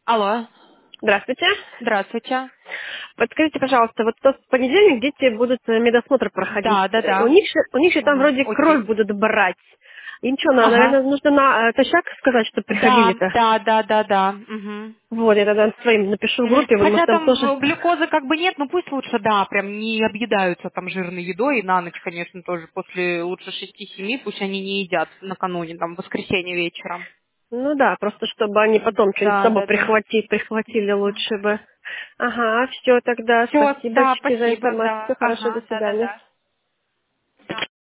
Алло, Здравствуйте. здравствуйте. Подскажите, пожалуйста, вот в понедельник дети будут медосмотр проходить. Да, да, У да. них, у них же там Ага, вроде кровь окей. будут брать. Им что, Ага. наверное, нужно на тощак сказать, что Да, приходили-то? да, да, да, да. Мгм. Вот, я тогда своим напишу в группе, может Хотя там там тоже... глюкозы как бы нет, но пусть лучше, да, прям не объедаются там жирной едой, и на ночь, конечно, тоже после лучше 6-7, пусть они не едят накануне, там, в воскресенье вечером. Ну да, просто чтобы они потом что-нибудь с Да, собой да, да. прихватили лучше бы. Ага, все тогда, Все, да, спасибочки за спасибо, информацию. да, Все хорошо, до ага, да, да, свидания. да.